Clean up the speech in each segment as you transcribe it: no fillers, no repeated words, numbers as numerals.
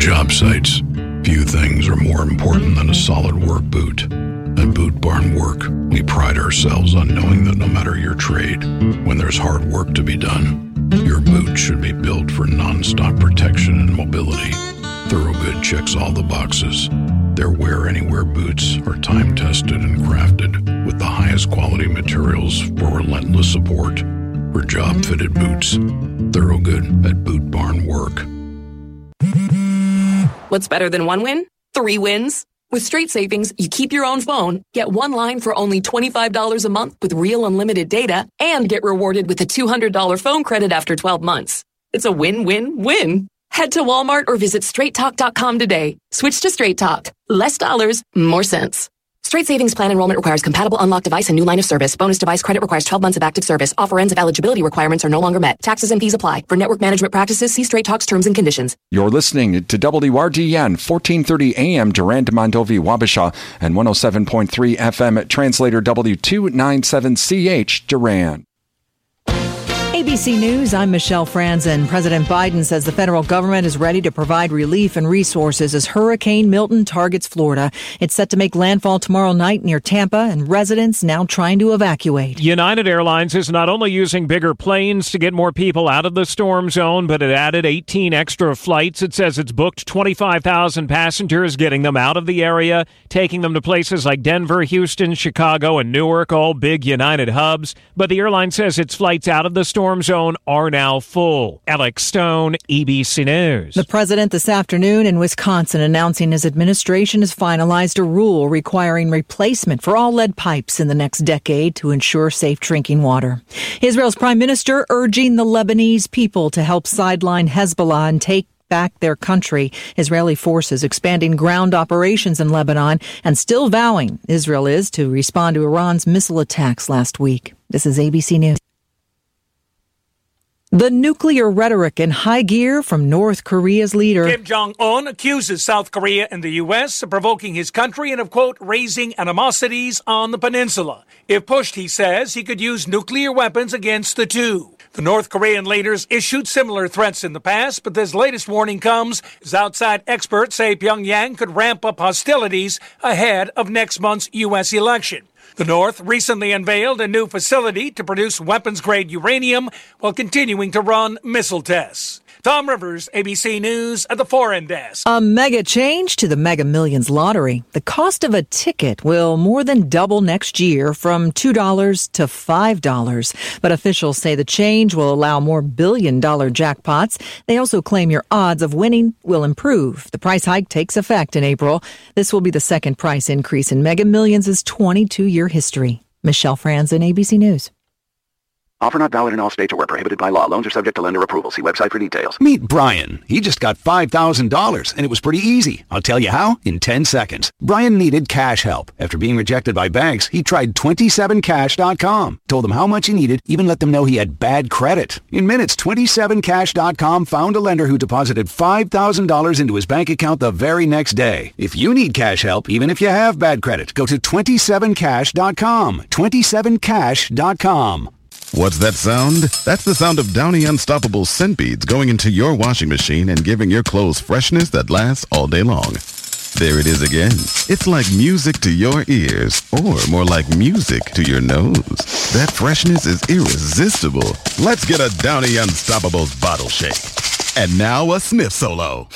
job sites, few things are more important than a solid work boot. At Boot Barn Work, we pride ourselves on knowing that no matter your trade, when there's hard work to be done, your boot should be built for non-stop protection and mobility. Thorogood checks all the boxes. Their wear-anywhere boots are time-tested and crafted with the highest quality materials for relentless support. For job-fitted boots, Thorogood at Boot Barn Work. What's better than one win? 3 wins. With Straight Savings, you keep your own phone, get one line for only $25 a month with real unlimited data, and get rewarded with a $200 phone credit after 12 months. It's a win-win-win. Head to Walmart or visit straighttalk.com today. Switch to Straight Talk. Less dollars, more sense. Straight Savings Plan enrollment requires compatible unlocked device and new line of service. Bonus device credit requires 12 months of active service. Offer ends if eligibility requirements are no longer met. Taxes and fees apply. For network management practices, see Straight Talk's terms and conditions. You're listening to WRDN 1430 AM Durand, Mondovi, Wabasha, and 107.3 FM Translator W297CH Durand. ABC News, I'm Michelle Franzen. President Biden says the federal government is ready to provide relief and resources as Hurricane Milton targets Florida. It's set to make landfall tomorrow night near Tampa, and residents now trying to evacuate. United Airlines is not only using bigger planes to get more people out of the storm zone, but it added 18 extra flights. It says it's booked 25,000 passengers, getting them out of the area, taking them to places like Denver, Houston, Chicago, and Newark, all big United hubs. But the airline says its flights out of the storm zone are now full. Alex Stone, ABC News. The president this afternoon in Wisconsin announcing his administration has finalized a rule requiring replacement for all lead pipes in the next decade to ensure safe drinking water. Israel's prime minister urging the Lebanese people to help sideline Hezbollah and take back their country. Israeli forces expanding ground operations in Lebanon and still vowing Israel is to respond to Iran's missile attacks last week. This is ABC News. The nuclear rhetoric in high gear from North Korea's leader. Kim Jong-un accuses South Korea and the U.S. of provoking his country and of, quote, raising animosities on the peninsula. If pushed, he says, he could use nuclear weapons against the two. The North Korean leaders issued similar threats in the past, but this latest warning comes as outside experts say Pyongyang could ramp up hostilities ahead of next month's U.S. election. The North recently unveiled a new facility to produce weapons-grade uranium while continuing to run missile tests. Tom Rivers, ABC News at the Foreign Desk. A mega change to the Mega Millions lottery. The cost of a ticket will more than double next year from $2 to $5. But officials say the change will allow more billion-dollar jackpots. They also claim your odds of winning will improve. The price hike takes effect in April. This will be the second price increase in Mega Millions' 22-year history. Michelle Franzen, ABC News. Offer not valid in all states or where prohibited by law. Loans are subject to lender approval. See website for details. Meet Brian. He just got $5,000, and it was pretty easy. I'll tell you how in 10 seconds. Brian needed cash help. After being rejected by banks, he tried 27cash.com. Told them how much he needed, even let them know he had bad credit. In minutes, 27cash.com found a lender who deposited $5,000 into his bank account the very next day. If you need cash help, even if you have bad credit, go to 27cash.com. 27cash.com. What's that sound? That's the sound of Downy Unstoppable scent beads going into your washing machine and giving your clothes freshness that lasts all day long. There it is again. It's like music to your ears, or more like music to your nose. That freshness is irresistible. Let's get a Downy Unstoppables bottle shake. And now a sniff solo.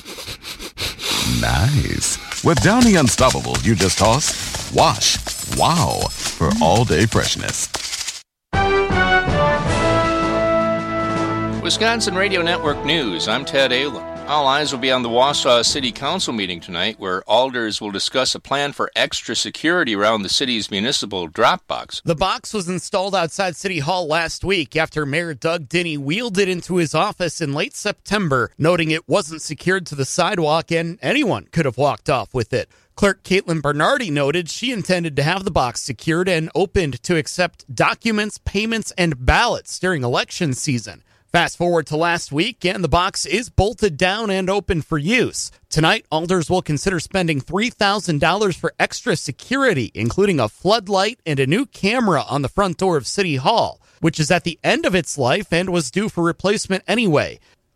Nice. With Downy Unstoppables, you just toss, wash, wow, for all-day freshness. Wisconsin Radio Network News, I'm Ted Allen. All eyes will be on the Wausau City Council meeting tonight, where alders will discuss a plan for extra security around the city's municipal drop box. The box was installed outside City Hall last week after Mayor Doug Denny wheeled it into his office in late September, noting it wasn't secured to the sidewalk and anyone could have walked off with it. Clerk Caitlin Bernardi noted she intended to have the box secured and opened to accept documents, payments, and ballots during election season. Fast forward to last week, and the box is bolted down and open for use. Tonight, alders will consider spending $3,000 for extra security, including a floodlight and a new camera on the front door of City Hall, which is at the end of its life and was due for replacement anyway.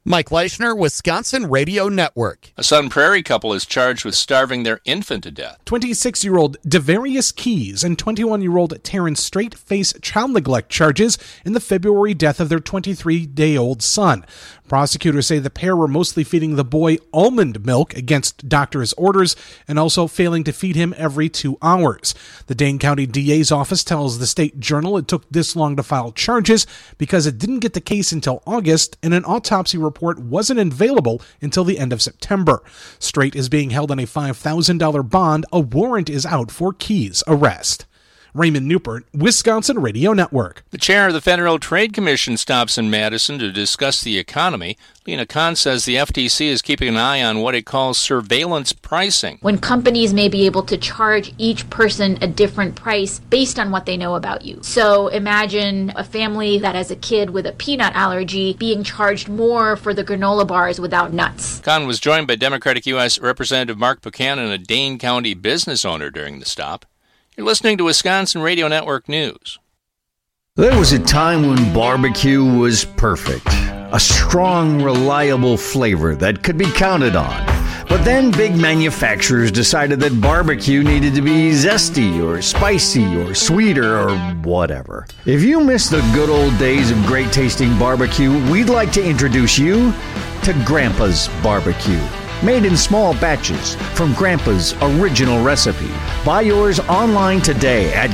Mike Leischner, Wisconsin Radio Network. A Sun Prairie couple is charged with starving their infant to death. 26-year-old Devarius Keys and 21-year-old Terrence Straight face child neglect charges in the February death of their 23-day-old son. Prosecutors say the pair were mostly feeding the boy almond milk against doctor's orders and also failing to feed him every 2 hours. The Dane County DA's office tells the State Journal it took this long to file charges because it didn't get the case until August and an autopsy report wasn't available until the end of September. Straight is being held on a $5,000 bond. A warrant is out for Keys' arrest. Raymond Newport, Wisconsin Radio Network. The chair of the Federal Trade Commission stops in Madison to discuss the economy. Lena Khan says the FTC is keeping an eye on what it calls surveillance pricing. When companies may be able to charge each person a different price based on what they know about you. So imagine a family that has a kid with a peanut allergy being charged more for the granola bars without nuts. Khan was joined by Democratic U.S. Representative Mark Buchanan, a Dane County business owner, during the stop. You're listening to Wisconsin Radio Network News. There was a time when barbecue was perfect. A strong, reliable flavor that could be counted on. But then big manufacturers decided that barbecue needed to be zesty or spicy or sweeter or whatever. If you miss the good old days of great tasting barbecue, we'd like to introduce you to Grandpa's Barbecue. Made in small batches from Grandpa's original recipe. Buy yours online today at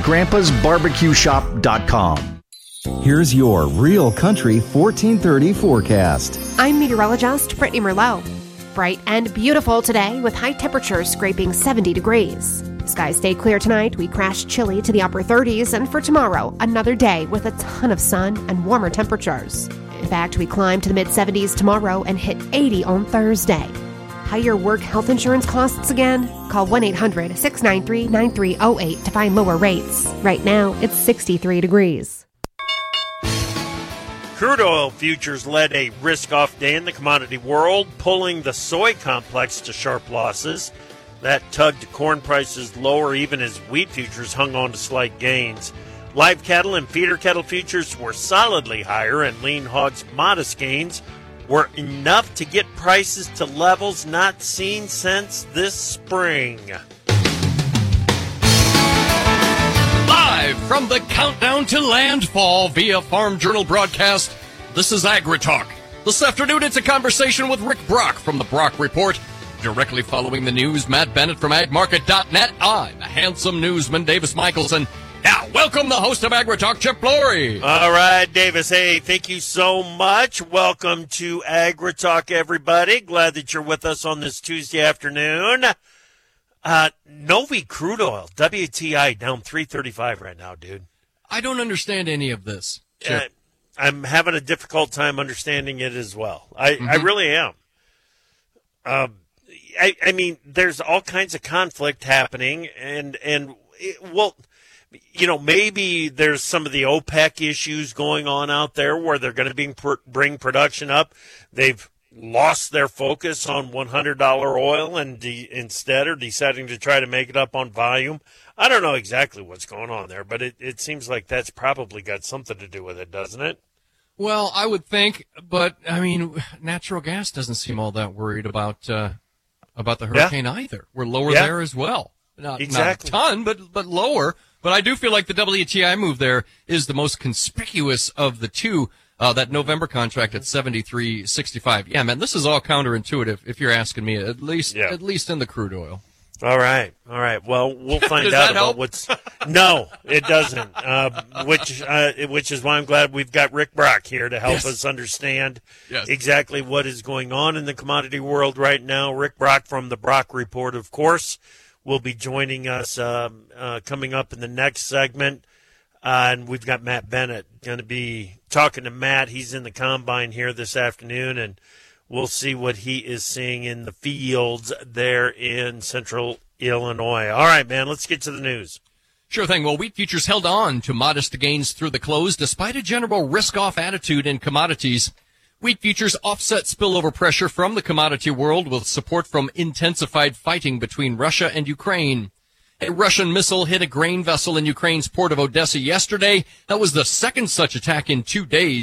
grandpasbarbecueshop.com. Here's your Real Country 1430 forecast. I'm meteorologist Brittany Merlot. Bright and beautiful today with high temperatures scraping 70 degrees. Skies stay clear tonight. We crash chilly to the upper 30s. And for tomorrow, another day with a ton of sun and warmer temperatures. In fact, we climb to the mid-70s tomorrow and hit 80 on Thursday. Higher work health insurance costs again? Call 1-800-693-9308 to find lower rates. Right now, it's 63 degrees. Crude oil futures led a risk-off day in the commodity world, pulling the soy complex to sharp losses. That tugged corn prices lower even as wheat futures hung on to slight gains. Live cattle and feeder cattle futures were solidly higher, and lean hogs' modest gains were enough to get prices to levels not seen since this spring. Live from the countdown to landfall via Farm Journal broadcast, this is AgriTalk. This afternoon, it's a conversation with Rick Brock from the Brock Report. Directly following the news, Matt Bennett from agmarket.net. I'm the handsome newsman, Davis Michelson. Now, welcome the host of AgriTalk, Chip Flory. All right, Davis. Hey, thank you so much. Welcome to AgriTalk, everybody. Glad that you're with us on this Tuesday afternoon. Novi crude oil, WTI, down $3.35 right now, dude. I don't understand any of this, Chip. I'm having a difficult time understanding it as well. I really am. I mean, there's all kinds of conflict happening, maybe there's some of the OPEC issues going on out there where they're going to bring production up. They've lost their focus on $100 oil and instead are deciding to try to make it up on volume. I don't know exactly what's going on there, but it seems like that's probably got something to do with it, doesn't it? Well, I would think, but, I mean, natural gas doesn't seem all that worried about the hurricane either. We're lower there as well. Not a ton, but lower. But I do feel like the WTI move there is the most conspicuous of the two. That November contract at 73.65. Yeah, man, this is all counterintuitive. If you're asking me, at least in the crude oil. All right. Well, we'll find out about what's. No, it doesn't. Which is why I'm glad we've got Rick Brock here to help us understand exactly what is going on in the commodity world right now. Rick Brock from the Brock Report, of course, will be joining us coming up in the next segment. And we've got Matt Bennett going to be talking to Matt. He's in the combine here this afternoon, and we'll see what he is seeing in the fields there in central Illinois. All right, man, let's get to the news. Sure thing. Well, wheat futures held on to modest gains through the close despite a general risk-off attitude in commodities. Wheat futures offset spillover pressure from the commodity world with support from intensified fighting between Russia and Ukraine. A Russian missile hit a grain vessel in Ukraine's port of Odessa yesterday. That was the second such attack in 2 days.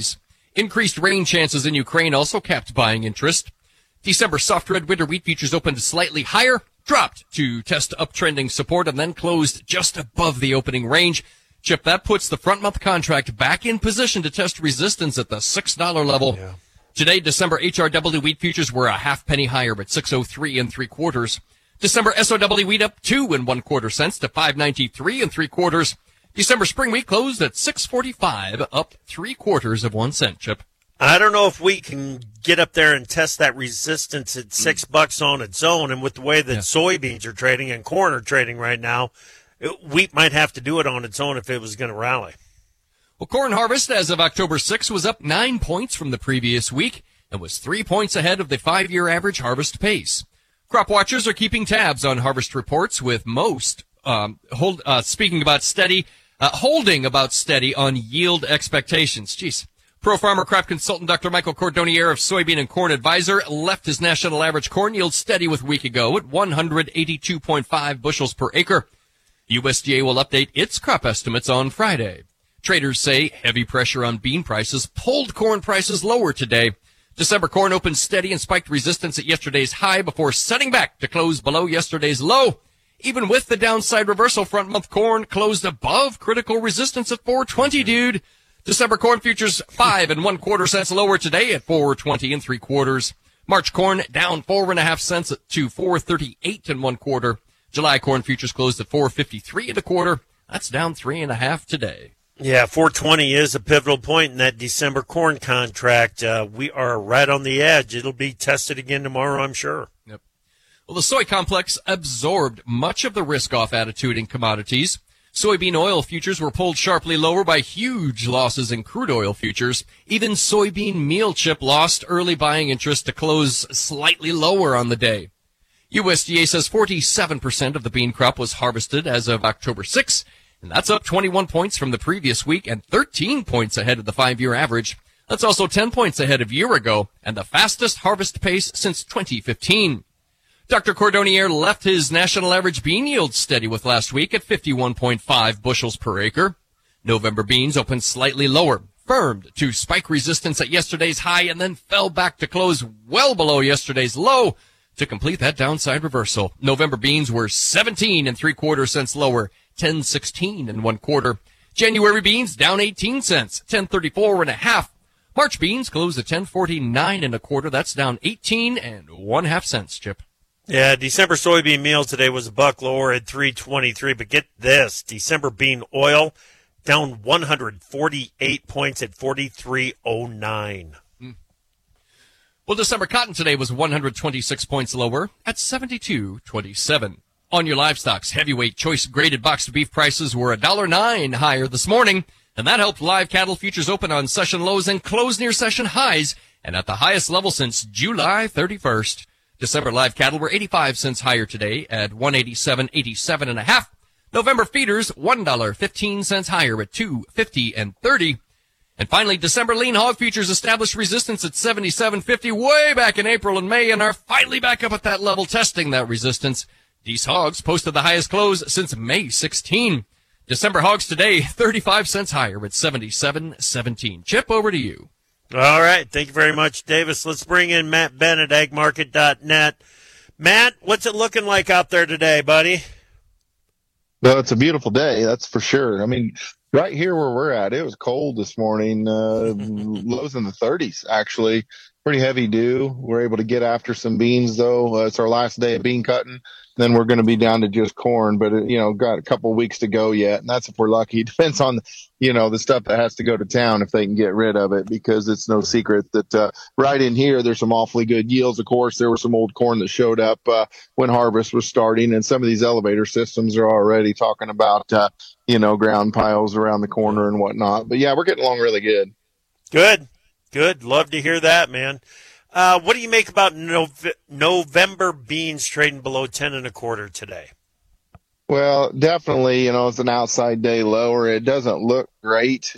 Increased rain chances in Ukraine also capped buying interest. December soft red winter wheat futures opened slightly higher, dropped to test uptrending support, and then closed just above the opening range. Chip, that puts the front month contract back in position to test resistance at the $6 level. Yeah. Today, December HRW wheat futures were a half penny higher at 603 3/4. December SOW wheat up 2 1/4 cents to 593 3/4. December spring wheat closed at 645, up 3/4 1 cent. Chip, I don't know if we can get up there and test that resistance at $6 on its own. And with the way that soybeans are trading and corn are trading right now, wheat might have to do it on its own if it was going to rally. Well, corn harvest as of October 6 was up 9 points from the previous week and was 3 points ahead of the 5-year average harvest pace. Crop watchers are keeping tabs on harvest reports, with most holding about steady on yield expectations. Jeez. Pro Farmer crop consultant Dr. Michael Cordonier of Soybean and Corn Advisor left his national average corn yield steady with a week ago at 182.5 bushels per acre. USDA will update its crop estimates on Friday. Traders say heavy pressure on bean prices pulled corn prices lower today. December corn opened steady and spiked resistance at yesterday's high before setting back to close below yesterday's low. Even with the downside reversal, front month corn closed above critical resistance at 420, dude. December corn futures 5 1/4 cents lower today at 420 3/4. March corn down 4.5 cents to 438 1/4. July corn futures closed at 453 1/4. That's down 3.5 today. Yeah, 420 is a pivotal point in that December corn contract. We are right on the edge. It'll be tested again tomorrow, I'm sure. Yep. Well, the soy complex absorbed much of the risk-off attitude in commodities. Soybean oil futures were pulled sharply lower by huge losses in crude oil futures. Even soybean meal, Chip, lost early buying interest to close slightly lower on the day. USDA says 47% of the bean crop was harvested as of October 6, and that's up 21 points from the previous week and 13 points ahead of the 5-year average. That's also 10 points ahead of a year ago and the fastest harvest pace since 2015. Dr. Cordonier left his national average bean yield steady with last week at 51.5 bushels per acre. November beans opened slightly lower, firmed to spike resistance at yesterday's high, and then fell back to close well below yesterday's low to complete that downside reversal. November beans were 17 3/4 cents lower, 10.16 1/4. January beans down 18 cents, 10.34 1/2. March beans closed at 10.49 1/4. That's down 18 1/2 cents, Chip. Yeah, December soybean meal today was a buck lower at 3.23, but get this, December bean oil down 148 points at 43.09. Well, December cotton today was 126 points lower at 72.27. On your livestocks, heavyweight choice graded boxed beef prices were $1.09 higher this morning, and that helped live cattle futures open on session lows and close near session highs, and at the highest level since July 31st. December live cattle were 85 cents higher today at 187.87 1/2. November feeders $1.15 higher at 2.50 30. And finally, December lean hog futures established resistance at 77.50 way back in April and May and are finally back up at that level, testing that resistance. These hogs posted the highest close since May 16. December hogs today 35 cents higher at 77.17. Chip, over to you. All right. Thank you very much, Davis. Let's bring in Matt Bennett, agmarket.net. Matt, what's it looking like out there today, buddy? Well, it's a beautiful day, that's for sure. I mean, right here where we're at, it was cold this morning, lows in the 30s, actually. Pretty heavy dew. We're able to get after some beans, though. It's our last day of bean cutting. Then we're going to be down to just corn, but, got a couple of weeks to go yet. And that's if we're lucky. It depends on, the stuff that has to go to town if they can get rid of it, because it's no secret that right in here, there's some awfully good yields. Of course, there was some old corn that showed up when harvest was starting. And some of these elevator systems are already talking about, ground piles around the corner and whatnot. But, yeah, we're getting along really good. Good. Love to hear that, man. What do you make about November beans trading below 10 1/4 today? Well, definitely, it's an outside day lower. It doesn't look great.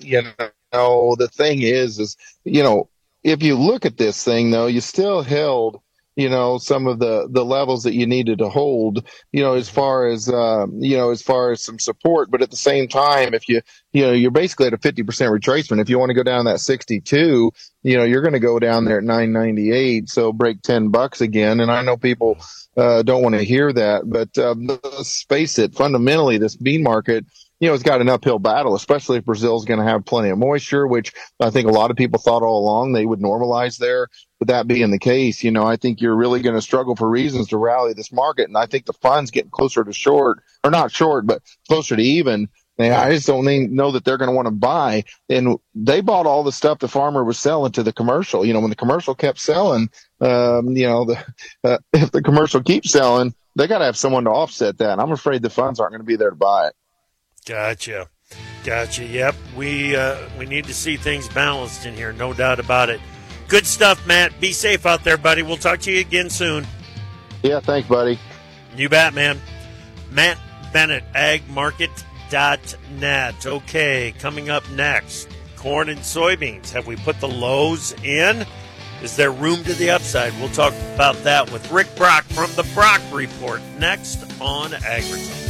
The thing is, if you look at this thing, though, you still held, some of the levels that you needed to hold, as far as some support. But at the same time, if you're basically at a 50% retracement. If you want to go down that 62, you're going to go down there at 998. So break $10 again. And I know people don't want to hear that, but let's face it, fundamentally, this bean market, it's got an uphill battle, especially if Brazil's going to have plenty of moisture, which I think a lot of people thought all along they would normalize there. With that being the case, I think you're really going to struggle for reasons to rally this market. And I think the fund's getting closer to short, or not short, but closer to even. And I just don't know that they're going to want to buy. And they bought all the stuff the farmer was selling to the commercial. When the commercial kept selling, if the commercial keeps selling, they got to have someone to offset that. And I'm afraid the funds aren't going to be there to buy it. Gotcha. Yep. We need to see things balanced in here. No doubt about it. Good stuff, Matt. Be safe out there, buddy. We'll talk to you again soon. Yeah, thanks, buddy. You bet, man. Matt Bennett, agmarket.net. Okay, coming up next, corn and soybeans. Have we put the lows in? Is there room to the upside? We'll talk about that with Rick Brock from the Brock Report next on AgriTalk.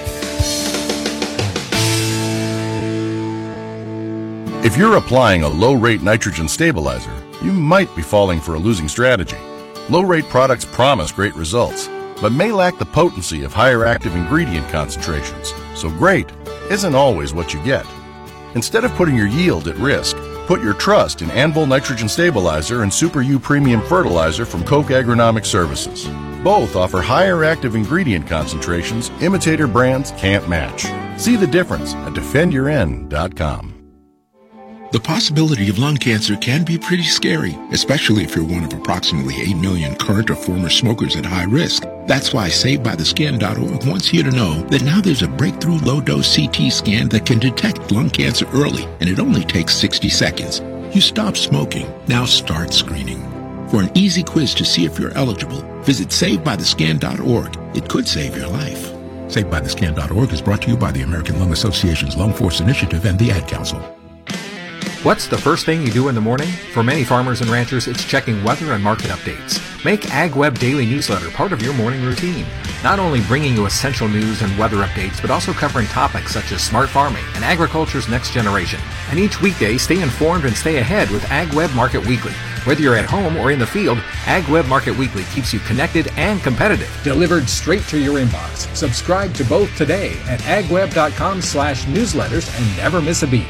If you're applying a low-rate nitrogen stabilizer, you might be falling for a losing strategy. Low-rate products promise great results, but may lack the potency of higher active ingredient concentrations, so great isn't always what you get. Instead of putting your yield at risk, put your trust in Anvil Nitrogen Stabilizer and Super U Premium Fertilizer from Koch Agronomic Services. Both offer higher active ingredient concentrations imitator brands can't match. See the difference at defendyourn.com. The possibility of lung cancer can be pretty scary, especially if you're one of approximately 8 million current or former smokers at high risk. That's why SaveByTheScan.org wants you to know that now there's a breakthrough low-dose CT scan that can detect lung cancer early, and it only takes 60 seconds. You stop smoking. Now start screening. For an easy quiz to see if you're eligible, visit SaveByTheScan.org. It could save your life. SaveByTheScan.org is brought to you by the American Lung Association's Lung Force Initiative and the Ad Council. What's the first thing you do in the morning? For many farmers and ranchers, it's checking weather and market updates. Make AgWeb Daily Newsletter part of your morning routine. Not only bringing you essential news and weather updates, but also covering topics such as smart farming and agriculture's next generation. And each weekday, stay informed and stay ahead with AgWeb Market Weekly. Whether you're at home or in the field, AgWeb Market Weekly keeps you connected and competitive. Delivered straight to your inbox. Subscribe to both today at agweb.com/newsletters and never miss a beat.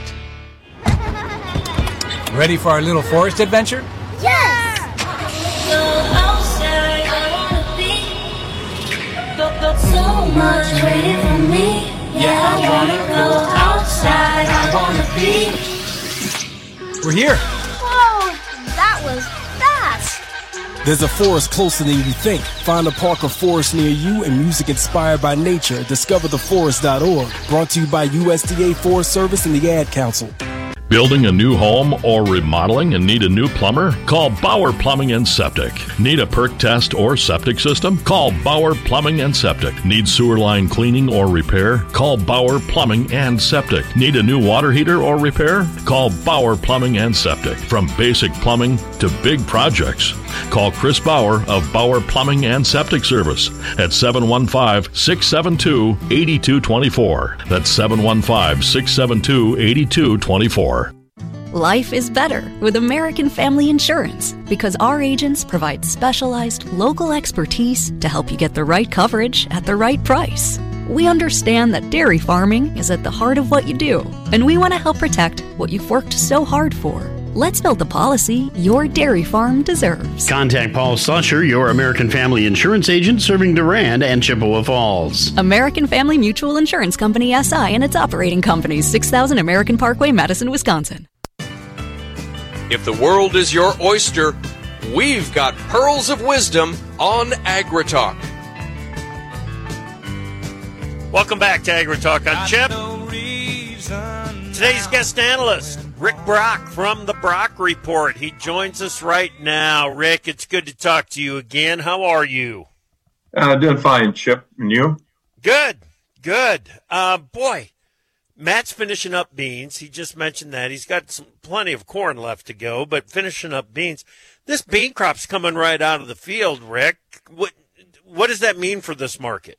Ready for our little forest adventure? Yes! Go outside, I wanna be. So much waiting for me. Yeah, I wanna go outside, I wanna be. We're here. Whoa, that was fast. There's a forest closer than you think. Find a park or forest near you and music inspired by nature. DiscoverTheForest.org. Brought to you by USDA Forest Service and the Ad Council. Building a new home or remodeling and need a new plumber? Call Bauer Plumbing and Septic. Need a perk test or septic system? Call Bauer Plumbing and Septic. Need sewer line cleaning or repair? Call Bauer Plumbing and Septic. Need a new water heater or repair? Call Bauer Plumbing and Septic. From basic plumbing to big projects. Call Chris Bauer of Bauer Plumbing and Septic Service at 715-672-8224. That's 715-672-8224. Life is better with American Family Insurance because our agents provide specialized local expertise to help you get the right coverage at the right price. We understand that dairy farming is at the heart of what you do, and we want to help protect what you've worked so hard for. Let's build the policy your dairy farm deserves. Contact Paul Slusher, your American Family Insurance agent serving Durand and Chippewa Falls. American Family Mutual Insurance Company, SI, and its operating companies, 6000 American Parkway, Madison, Wisconsin. If the world is your oyster, we've got pearls of wisdom on AgriTalk. Welcome back to AgriTalk on Chip. Today's guest analyst, Rick Brock from the Brock Report. He joins us right now. Rick, it's good to talk to you again. How are you? Doing fine, Chip. And you? Good. Boy, Matt's finishing up beans. He just mentioned that. He's got plenty of corn left to go, but finishing up beans. This bean crop's coming right out of the field, Rick. What does that mean for this market?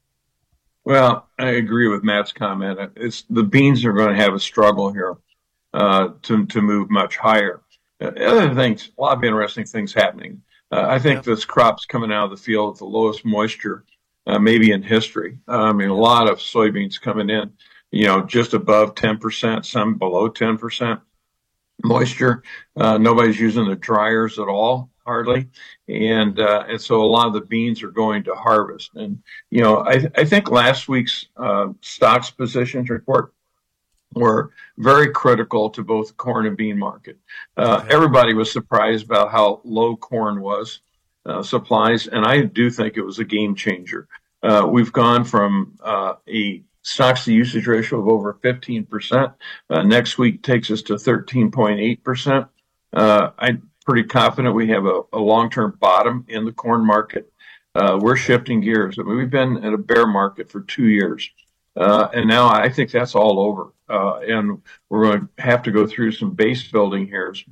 Well, I agree with Matt's comment. The beans are going to have a struggle here to move much higher. Other things, a lot of interesting things happening. I think this crop's coming out of the field with the lowest moisture maybe in history. I mean, a lot of soybeans coming in, just above 10%, some below 10% moisture. Nobody's using the dryers at all, hardly. And so a lot of the beans are going to harvest. And, I think last week's stocks positions report were very critical to both the corn and bean market. Everybody was surprised about how low corn was, supplies, and I do think it was a game changer. We've gone from a stocks to usage ratio of over 15%. Next week takes us to 13.8%. I'm pretty confident we have a long-term bottom in the corn market. We're shifting gears. I mean, we've been in a bear market for 2 years. And now I think that's all over. And we're going to have to go through some base building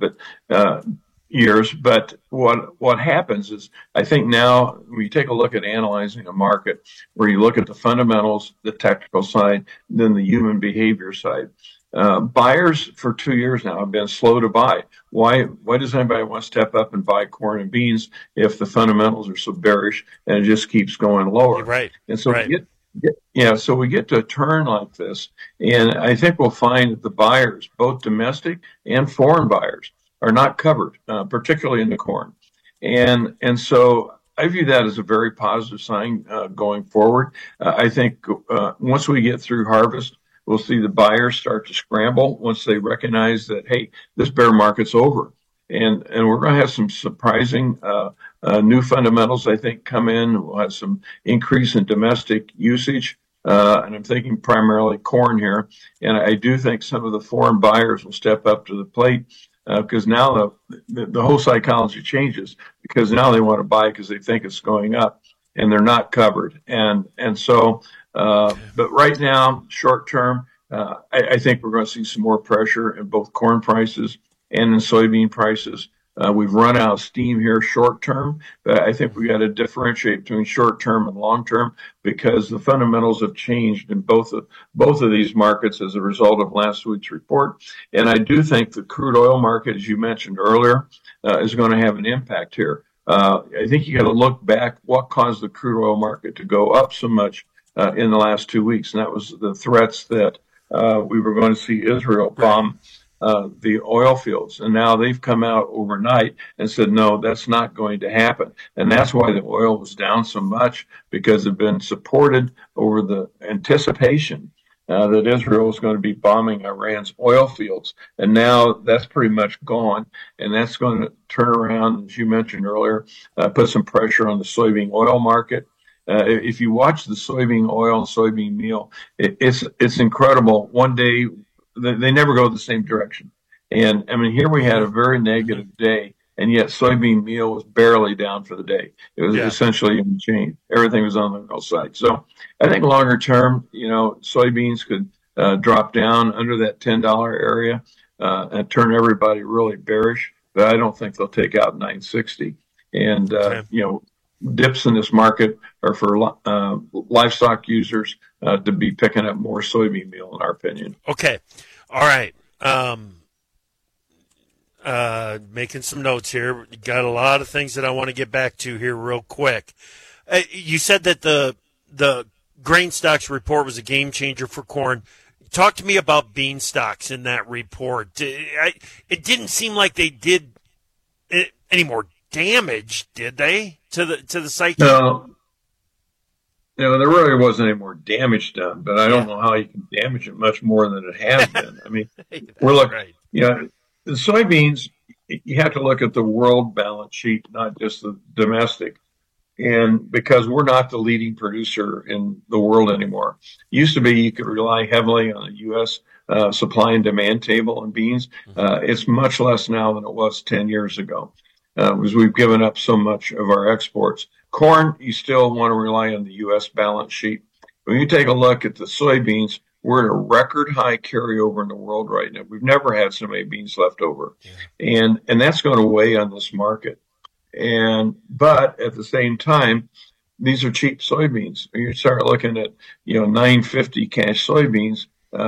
years. But what happens is, I think now when you take a look at analyzing a market, where you look at the fundamentals, the technical side, then the human behavior side. Buyers for 2 years now have been slow to buy. Why does anybody want to step up and buy corn and beans if the fundamentals are so bearish and it just keeps going lower? You're right. And so right. So we get to a turn like this, and I think we'll find that the buyers, both domestic and foreign buyers, are not covered, particularly in the corn. And so I view that as a very positive sign going forward. I think once we get through harvest, we'll see the buyers start to scramble once they recognize that, hey, this bear market's over. And we're going to have some surprising new fundamentals, I think, come in. We'll have some increase in domestic usage, and I'm thinking primarily corn here. And I do think some of the foreign buyers will step up to the plate because now the whole psychology changes, because now they want to buy because they think it's going up, and they're not covered. And so, but right now, short term, I think we're going to see some more pressure in both corn prices and in soybean prices. We've run out of steam here short term, but I think we got to differentiate between short term and long term, because the fundamentals have changed in both of these markets as a result of last week's report. And I do think the crude oil market, as you mentioned earlier, is going to have an impact here. I think you got to look back what caused the crude oil market to go up so much in the last 2 weeks, and that was the threats that we were going to see Israel bomb the oil fields. And now they've come out overnight and said, no, that's not going to happen. And that's why the oil was down so much, because they've been supported over the anticipation that Israel is going to be bombing Iran's oil fields. And now that's pretty much gone. And that's going to turn around, as you mentioned earlier, put some pressure on the soybean oil market. If you watch the soybean oil and soybean meal, it's incredible. One day, they never go the same direction. And I mean, here we had a very negative day, and yet soybean meal was barely down for the day. It was essentially unchanged. Everything was on the outside. So I think longer term, soybeans could drop down under that $10 area and turn everybody really bearish. But I don't think they'll take out 960. And, dips in this market are for livestock users to be picking up more soybean meal, in our opinion. Okay. All right. Making some notes here. Got a lot of things that I want to get back to here real quick. You said that the grain stocks report was a game changer for corn. Talk to me about bean stocks in that report. It didn't seem like they did any more damage, did they, to the psyche? No, there really wasn't any more damage done, but I don't know how you can damage it much more than it has been. I mean, we're looking, the soybeans, you have to look at the world balance sheet, not just the domestic. And because we're not the leading producer in the world anymore. It used to be you could rely heavily on the U.S. Supply and demand table in beans. It's much less now than it was 10 years ago. Because we've given up so much of our exports. Corn, you still want to rely on the U.S. balance sheet. When you take a look at the soybeans, we're in a record high carryover in the world right now. We've never had so many beans left over, and that's going to weigh on this market. But at the same time, these are cheap soybeans. You start looking at $9.50 cash soybeans.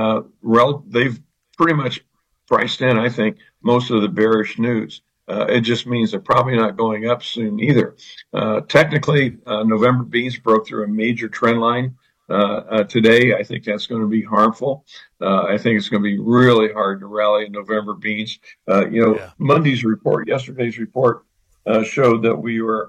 They've pretty much priced in, I think, most of the bearish news. It just means they're probably not going up soon either. Technically, November beans broke through a major trend line today. I think that's going to be harmful. I think it's going to be really hard to rally in November beans. Monday's report, yesterday's report, showed that we were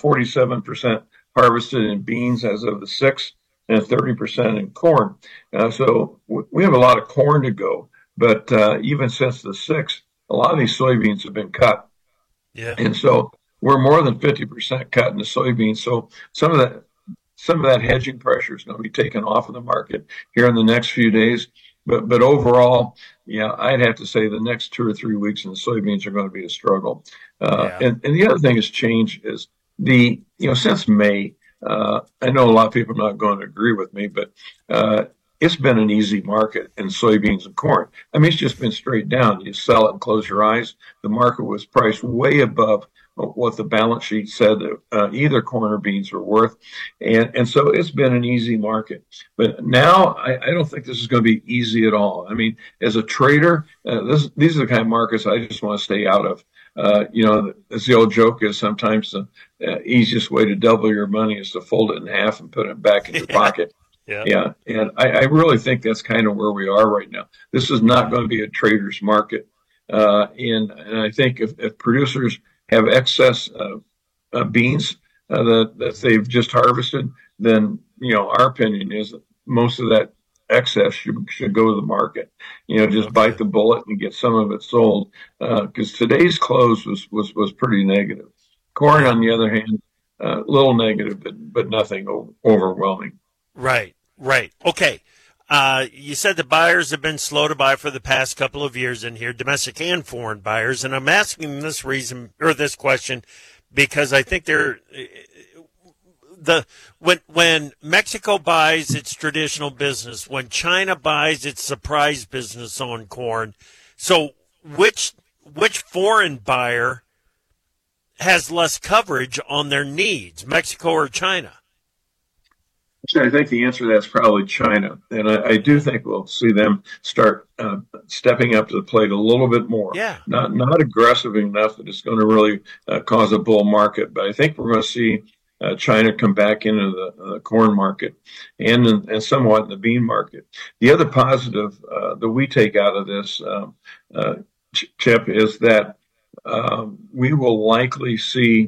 47% harvested in beans as of the 6th and 30% in corn. So we have a lot of corn to go. But even since the 6th, a lot of these soybeans have been cut. Yeah. And so we're more than 50% cut in the soybeans. So some of that hedging pressure is going to be taken off of the market here in the next few days. But overall, I'd have to say the next 2 or 3 weeks in the soybeans are going to be a struggle. And the other thing that's changed is since May, I know a lot of people are not going to agree with me, but it's been an easy market in soybeans and corn. I mean, it's just been straight down. You sell it and close your eyes. The market was priced way above what the balance sheet said that either corn or beans were worth. And so it's been an easy market. But now I don't think this is going to be easy at all. I mean, as a trader, these are the kind of markets I just want to stay out of. As the old joke is, sometimes the easiest way to double your money is to fold it in half and put it back in your pocket. Yeah. And I really think that's kind of where we are right now. This is not going to be a trader's market. And I think if producers have excess beans that they've just harvested, then, our opinion is that most of that excess should go to the market. Just bite the bullet and get some of it sold. Because today's close was pretty negative. Corn, on the other hand, a little negative, but nothing overwhelming. Right. Okay. You said the buyers have been slow to buy for the past couple of years in here, domestic and foreign buyers. And I'm asking this question because I think when Mexico buys its traditional business, when China buys its surprise business on corn, so which foreign buyer has less coverage on their needs, Mexico or China? I think the answer to that's probably China. And I do think we'll see them start stepping up to the plate a little bit more. Yeah. Not aggressive enough that it's going to really cause a bull market. But I think we're going to see China come back into the corn market and somewhat in the bean market. The other positive that we take out of this, Chip, is that we will likely see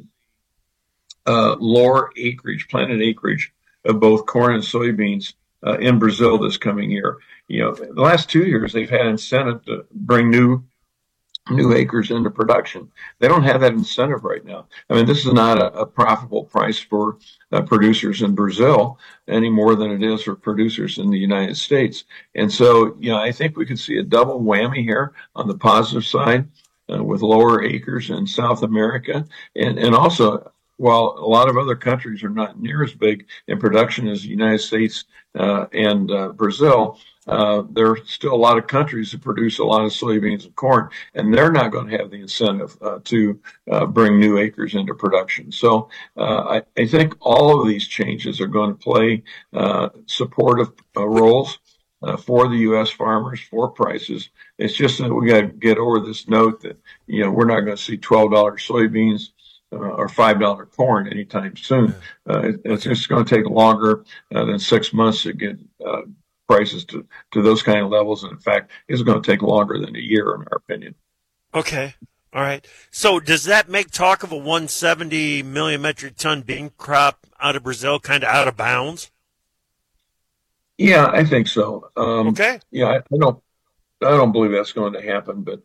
lower planted acreage of both corn and soybeans in Brazil this coming year. The last 2 years they've had incentive to bring new acres into production. They don't have that incentive right now. I mean, this is not a profitable price for producers in Brazil any more than it is for producers in the United States. And so, I think we could see a double whammy here on the positive side with lower acres in South America. And also, while a lot of other countries are not near as big in production as the United States and Brazil, there are still a lot of countries that produce a lot of soybeans and corn, and they're not going to have the incentive to bring new acres into production. So I think all of these changes are going to play supportive roles for the U.S. farmers, for prices. It's just that we got to get over this note that, we're not going to see $12 soybeans or $5 corn anytime soon. It's just going to take longer than 6 months to get prices to those kind of levels. And in fact, it's going to take longer than a year, in our opinion. Okay. All right. So does that make talk of a 170 million metric ton bean crop out of Brazil kind of out of bounds? Yeah, I think so. Okay. Yeah, I don't believe that's going to happen, but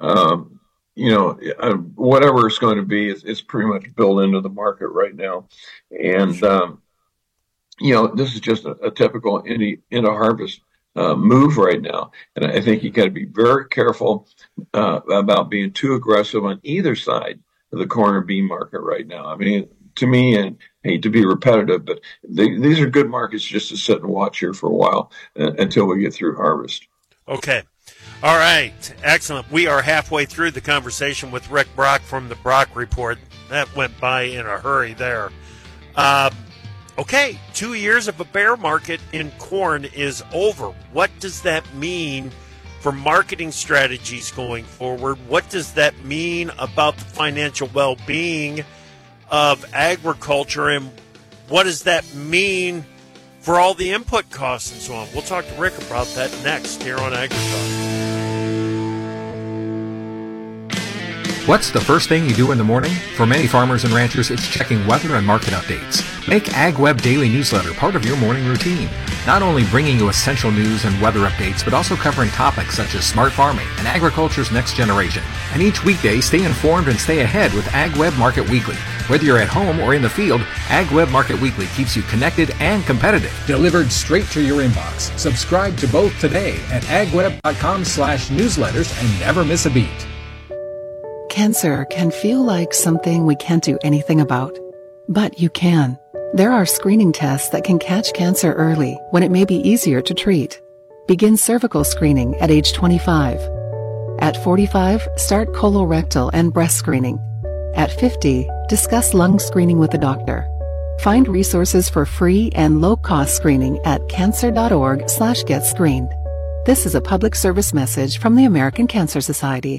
whatever it's going to be, it's pretty much built into the market right now. And, this is just a typical harvest move right now. And I think you got to be very careful about being too aggressive on either side of the corn or bean market right now. I mean, to me, and hate to be repetitive, but these are good markets just to sit and watch here for a while until we get through harvest. Okay. All right. Excellent. We are halfway through the conversation with Rick Brock from the Brock Report. That went by in a hurry there. Okay. 2 years of a bear market in corn is over. What does that mean for marketing strategies going forward? What does that mean about the financial well-being of agriculture, and what does that mean for all the input costs and so on? We'll talk to Rick about that next here on AgriTalk. What's the first thing you do in the morning? For many farmers and ranchers, it's checking weather and market updates. Make AgWeb Daily Newsletter part of your morning routine. Not only bringing you essential news and weather updates, but also covering topics such as smart farming and agriculture's next generation. And each weekday, stay informed and stay ahead with AgWeb Market Weekly. Whether you're at home or in the field, AgWeb Market Weekly keeps you connected and competitive. Delivered straight to your inbox. Subscribe to both today at agweb.com/newsletters and never miss a beat. Cancer can feel like something we can't do anything about, but you can. There are screening tests that can catch cancer early when it may be easier to treat. Begin cervical screening at age 25. At 45, start colorectal and breast screening. At 50, discuss lung screening with a doctor. Find resources for free and low-cost screening at cancer.org/getscreened. This is a public service message from the American Cancer Society.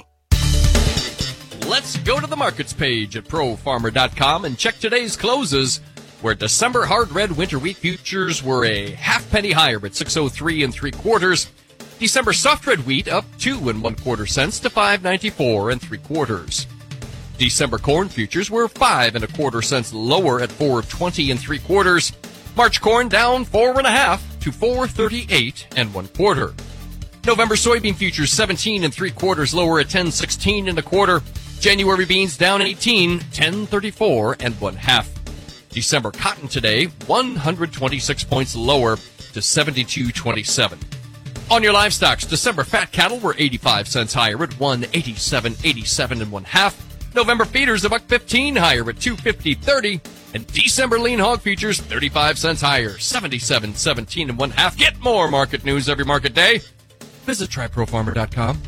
Let's go to the markets page at ProFarmer.com and check today's closes, where December hard red winter wheat futures were a half-penny higher at 603 3/4. December soft red wheat up 2 1/4 cents to 594 3/4. December corn futures were 5 1/4 cents lower at 420 3/4. March corn down 4 1/2 to 438 1/4. November soybean futures 17 3/4 lower at 1016 1/4. January beans down 18, 1034 1/2. December cotton today 126 points lower to 72.27. On your livestock, December fat cattle were 85 cents higher at 187.87 1/2. November feeders $1.15 higher at 250.30, and December lean hog futures 35 cents higher, 77.17 1/2. Get more market news every market day. Visit tryprofarmer.com.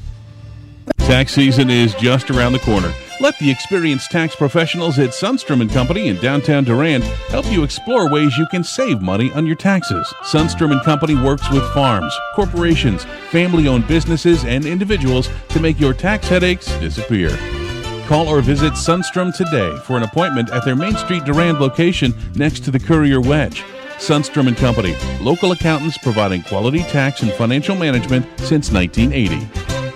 Tax season is just around the corner. Let the experienced tax professionals at Sundstrom & Company in downtown Durand help you explore ways you can save money on your taxes. Sundstrom & Company works with farms, corporations, family-owned businesses, and individuals to make your tax headaches disappear. Call or visit Sundstrom today for an appointment at their Main Street Durand location next to the Courier Wedge. Sundstrom & Company, local accountants providing quality tax and financial management since 1980.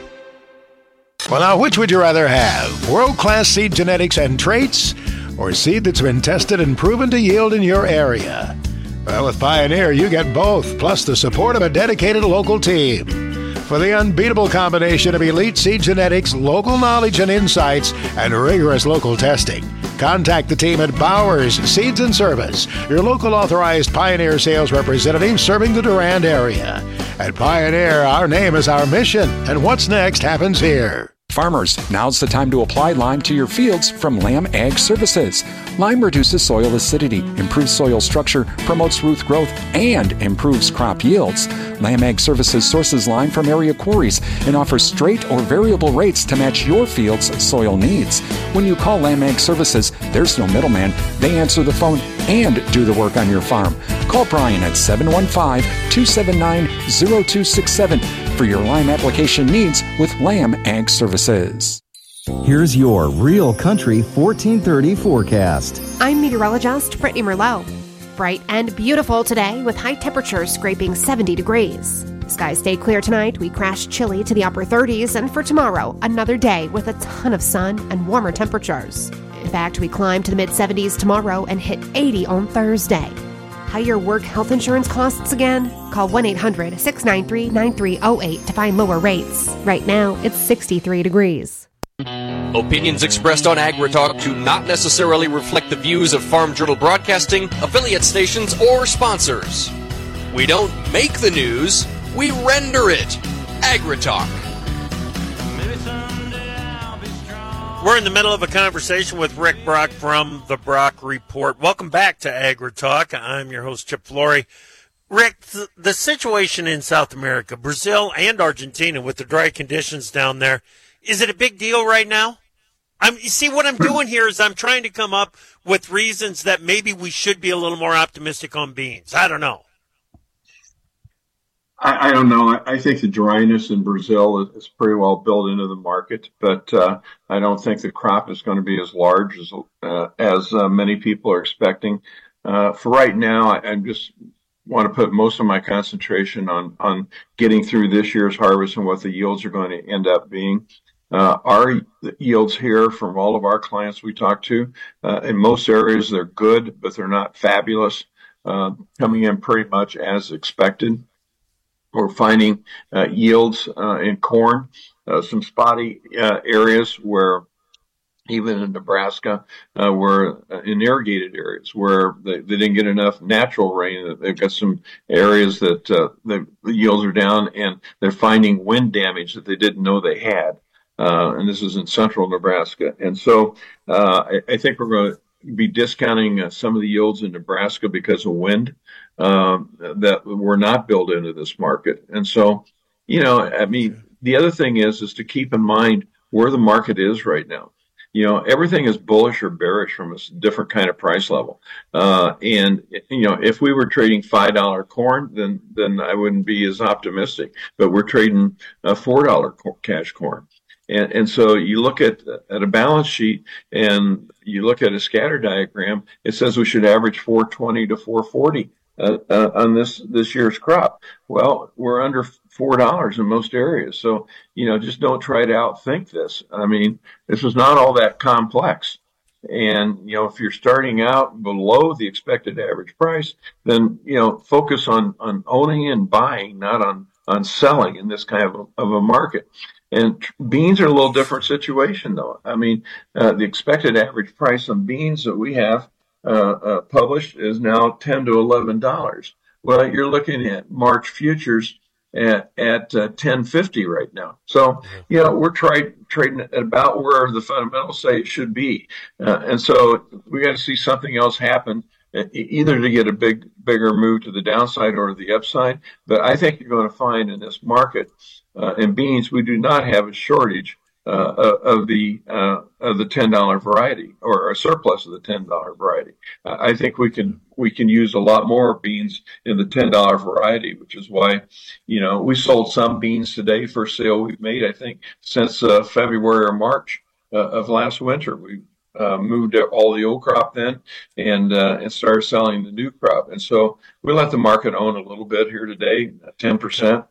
Well, now, which would you rather have? World-class seed genetics and traits, or seed that's been tested and proven to yield in your area? Well, with Pioneer, you get both, plus the support of a dedicated local team. For the unbeatable combination of elite seed genetics, local knowledge and insights, and rigorous local testing, contact the team at Bowers Seeds and Service, your local authorized Pioneer sales representative serving the Durand area. At Pioneer, our name is our mission, and what's next happens here. Farmers, now's the time to apply Lime to your fields from Lamb Ag Services. Lime reduces soil acidity, improves soil structure, promotes root growth, and improves crop yields. Lamb Ag Services sources lime from area quarries and offers straight or variable rates to match your field's soil needs. When you call Lamb Ag Services, there's no middleman. They answer the phone and do the work on your farm. Call Brian at 715-279-0267 for your lime application needs with Lamb Ag Services. Here's your Real Country 1430 forecast. I'm meteorologist Brittany Merlot. Bright and beautiful today with high temperatures scraping 70 degrees. Skies stay clear tonight. We crash chilly to the upper 30s, and for tomorrow, another day with a ton of sun and warmer temperatures. In fact, we climb to the mid-70s tomorrow and hit 80 on Thursday. Higher work health insurance costs again? Call 1-800-693-9308 to find lower rates. Right now, it's 63 degrees. Opinions expressed on AgriTalk do not necessarily reflect the views of Farm Journal Broadcasting, affiliate stations, or sponsors. We don't make the news, we render it. AgriTalk. We're in the middle of a conversation with Rick Brock from the Brock Report. Welcome back to AgriTalk. I'm your host, Chip Flory. Rick, the situation in South America, Brazil and Argentina, with the dry conditions down there, is it a big deal right now? You see, what I'm doing here is I'm trying to come up with reasons that maybe we should be a little more optimistic on beans. I don't know. I don't know. I think the dryness in Brazil is pretty well built into the market, but I don't think the crop is going to be as large as many people are expecting. For right now, I just want to put most of my concentration on getting through this year's harvest and what the yields are going to end up being. Our yields here from all of our clients we talk to, in most areas they're good, but they're not fabulous, coming in pretty much as expected. We're finding yields in corn, some spotty areas where even in Nebraska, where in irrigated areas where they didn't get enough natural rain. They've got some areas that the yields are down, and they're finding wind damage that they didn't know they had. And this is in central Nebraska. And so I think we're going to be discounting some of the yields in Nebraska because of wind that were not built into this market. And so, the other thing is to keep in mind where the market is right now. Everything is bullish or bearish from a different kind of price level. And if we were trading $5 corn, then I wouldn't be as optimistic. But we're trading $4 cash corn. And so you look at a balance sheet and you look at a scatter diagram, it says we should average 420 to 440 on this year's crop. Well, we're under $4 in most areas. So, just don't try to outthink this. I mean, this is not all that complex. And, if you're starting out below the expected average price, then, focus on owning and buying, not on selling in this kind of a market. And beans are a little different situation, though. I mean, the expected average price on beans that we have published is now $10 to $11. Well, you're looking at March futures at $10.50 right now. So, we're trading at about where the fundamentals say it should be. And so we got to see something else happen, either to get a bigger move to the downside or to the upside. But I think you're going to find in this market, in beans, we do not have a shortage of the $10 variety, or a surplus of the $10 variety. I think we can use a lot more beans in the $10 variety, which is why, we sold some beans today. First sale we've made, I think, since February or March of last winter. We moved all the old crop then and started selling the new crop. And so we let the market own a little bit here today, 10%.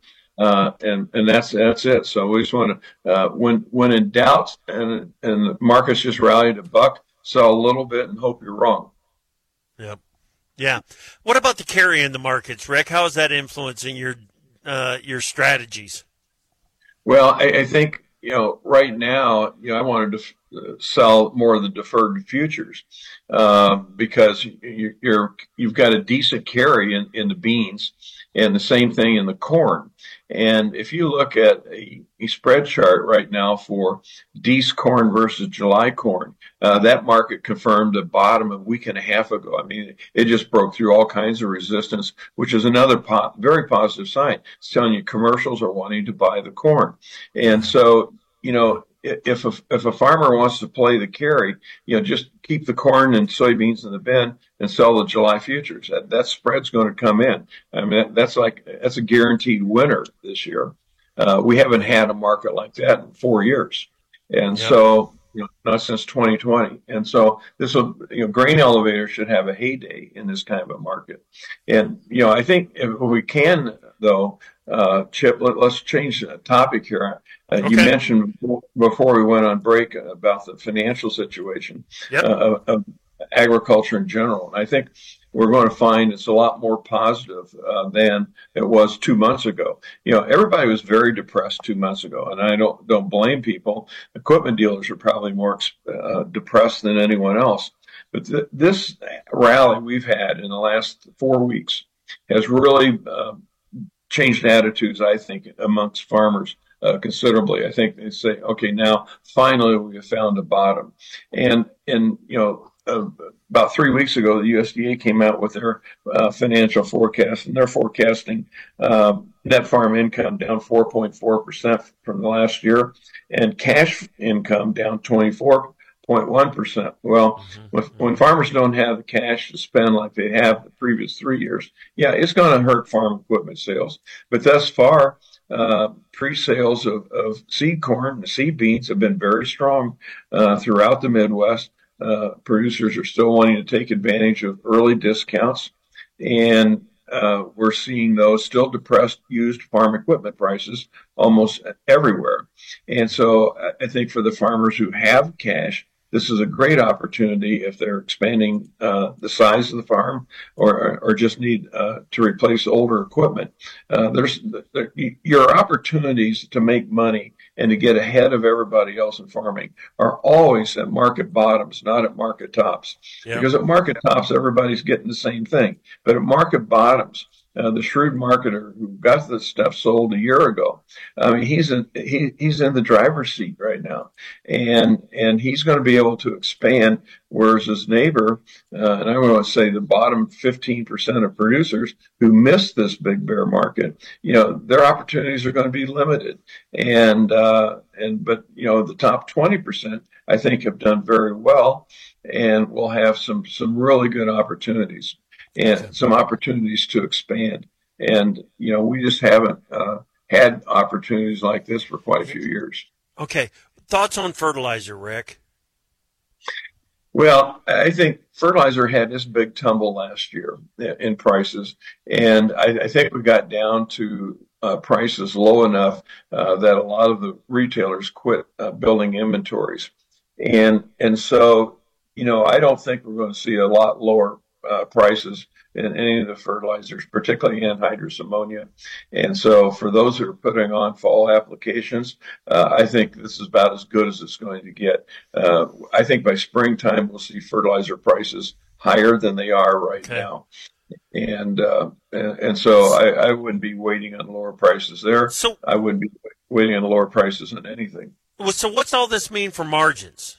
And that's it. So we just want to, when in doubt and the market's just rallied a buck, sell a little bit and hope you're wrong. Yep. Yeah. What about the carry in the markets, Rick? How is that influencing your strategies? Well, I think, right now, I wanted to sell more of the deferred futures because you've got a decent carry in the beans, and the same thing in the corn. And if you look at a spread chart right now for Dece corn versus July corn, that market confirmed the bottom a week and a half ago. I mean, it just broke through all kinds of resistance, which is another very positive sign. It's telling you commercials are wanting to buy the corn. And so, if a farmer wants to play the carry, just keep the corn and soybeans in the bin and sell the July futures. That spread's going to come in. I mean, that's a guaranteed winner this year. We haven't had a market like that in 4 years, and so not since 2020. And so this will, grain elevators should have a heyday in this kind of a market. And I think if we can, though, Chip, let's change the topic here. Okay. You mentioned before we went on break about the financial situation of agriculture in general. And I think we're going to find it's a lot more positive than it was 2 months ago. Everybody was very depressed 2 months ago, and I don't blame people. Equipment dealers are probably more depressed than anyone else. But this rally we've had in the last 4 weeks has really changed attitudes, I think, amongst farmers considerably. I think they say, okay, now finally we have found a bottom. And about 3 weeks ago, the USDA came out with their financial forecast, and they're forecasting net farm income down 4.4% from the last year, and cash income down 24.1%. Well, when farmers don't have the cash to spend like they have the previous 3 years, yeah, it's going to hurt farm equipment sales. But thus far, pre-sales of seed corn and seed beans have been very strong throughout the Midwest. Producers are still wanting to take advantage of early discounts, and we're seeing those still depressed used farm equipment prices almost everywhere. And so I think for the farmers who have cash, this is a great opportunity if they're expanding the size of the farm or just need to replace older equipment. Your opportunities to make money and to get ahead of everybody else in farming are always at market bottoms, not at market tops. Yep. Because at market tops, everybody's getting the same thing. But at market bottoms, the shrewd marketer who got this stuff sold a year ago, I mean, he's in the driver's seat right now, and he's going to be able to expand. Whereas his neighbor, and I want to say the bottom 15% of producers who missed this big bear market, their opportunities are going to be limited. But the top 20%, I think, have done very well, and will have some really good opportunities. And some opportunities to expand. And, we just haven't had opportunities like this for quite a few years. Okay. Thoughts on fertilizer, Rick? Well, I think fertilizer had this big tumble last year in prices. And I think we got down to prices low enough that a lot of the retailers quit building inventories. And so, I don't think we're going to see a lot lower prices in any of the fertilizers, particularly anhydrous ammonia. And so for those who are putting on fall applications, I think this is about as good as it's going to get. I think by springtime, we'll see fertilizer prices higher than they are right now. And so I wouldn't be waiting on lower prices there. So I wouldn't be waiting on lower prices on anything. So what's all this mean for margins?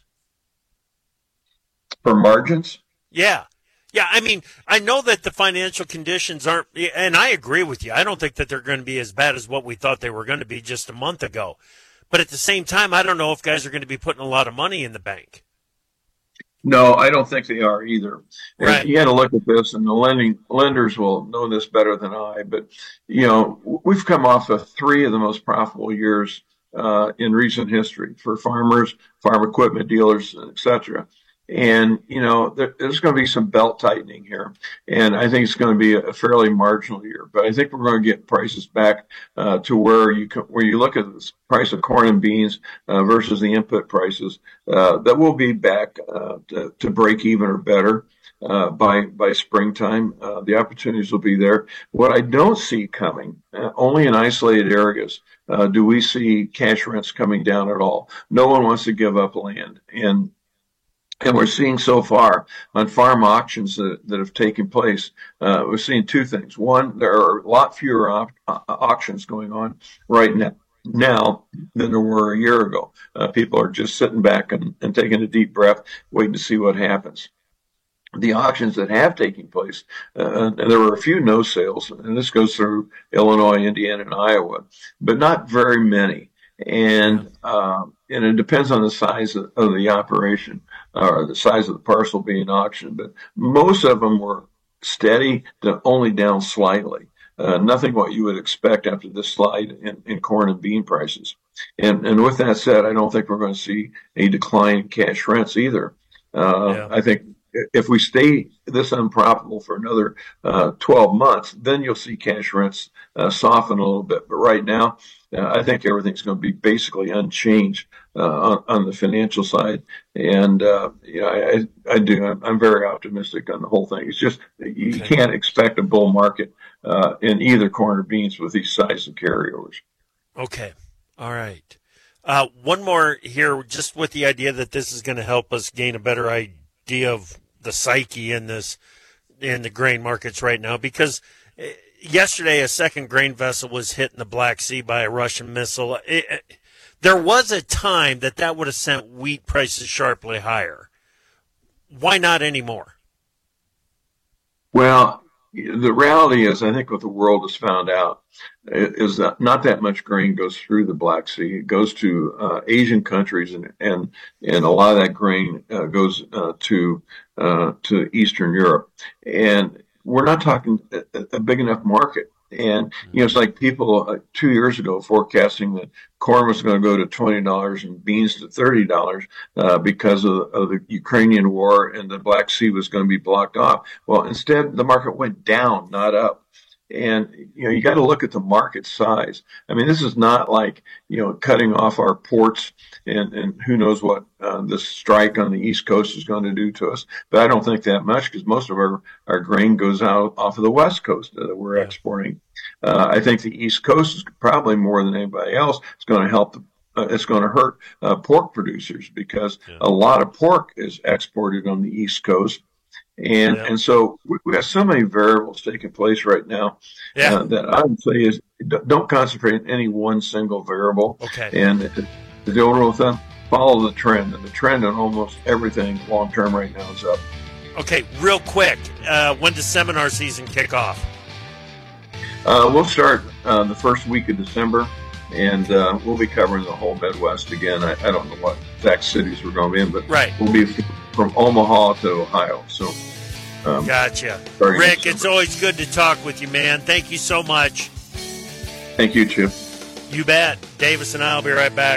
For margins? Yeah. Yeah, I mean, I know that the financial conditions aren't, and I agree with you. I don't think that they're going to be as bad as what we thought they were going to be just a month ago. But at the same time, I don't know if guys are going to be putting a lot of money in the bank. No, I don't think they are either. Right. You got to look at this, and the lenders will know this better than I. But, we've come off of 3 of the most profitable years in recent history for farmers, farm equipment dealers, et cetera. And, there's going to be some belt tightening here. And I think it's going to be a fairly marginal year. But I think we're going to get prices back to where you look at the price of corn and beans versus the input prices, that will be back to break even or better by springtime. The opportunities will be there. What I don't see coming, only in isolated areas, do we see cash rents coming down at all. No one wants to give up land. And we're seeing so far on farm auctions that have taken place, we're seeing 2 things. One, there are a lot fewer auctions going on right now than there were a year ago. People are just sitting back and taking a deep breath, waiting to see what happens. The auctions that have taken place, and there were a few no sales, and this goes through Illinois, Indiana, and Iowa, but not very many. And it depends on the size of the operation or the size of the parcel being auctioned. But most of them were steady to only down slightly. Nothing what you would expect after this slide in corn and bean prices. And with that said, I don't think we're going to see a decline in cash rents either. I think if we stay this unprofitable for another 12 months, then you'll see cash rents soften a little bit. But right now, I think everything's going to be basically unchanged on the financial side. And, I do. I'm very optimistic on the whole thing. It's just you can't expect a bull market in either corn or beans with these size of carryovers. Okay. All right. One more here, just with the idea that this is going to help us gain a better idea of the psyche in the grain markets right now, because yesterday, a second grain vessel was hit in the Black Sea by a Russian missile. There was a time that would have sent wheat prices sharply higher. Why not anymore? Well, the reality is, I think what the world has found out is that not that much grain goes through the Black Sea. It goes to Asian countries, and a lot of that grain goes to Eastern Europe. And we're not talking a big enough market. And, it's like people 2 years ago forecasting that corn was going to go to $20 and beans to $30 because of the Ukrainian war, and the Black Sea was going to be blocked off. Well, instead, the market went down, not up. And, you got to look at the market size. I mean, this is not like, cutting off our ports and who knows what this strike on the East Coast is going to do to us. But I don't think that much, because most of our grain goes out off of the West Coast that we're exporting. I think the East Coast is probably more than anybody else. It's going to help it's going to hurt pork producers, because a lot of pork is exported on the East Coast. And so we have so many variables taking place right now that I would say is don't concentrate on any one single variable. Okay. And the old rule of thumb, follow the trend. And the trend on almost everything long term right now is up. Okay, real quick, when does seminar season kick off? We'll start the first week of December, and we'll be covering the whole Midwest again. I don't know what exact cities we're going to be in, but we'll be from Omaha to Ohio. So, gotcha. Rick, it's always good to talk with you, man. Thank you so much. Thank you, Chip. You bet. Davis and I will be right back.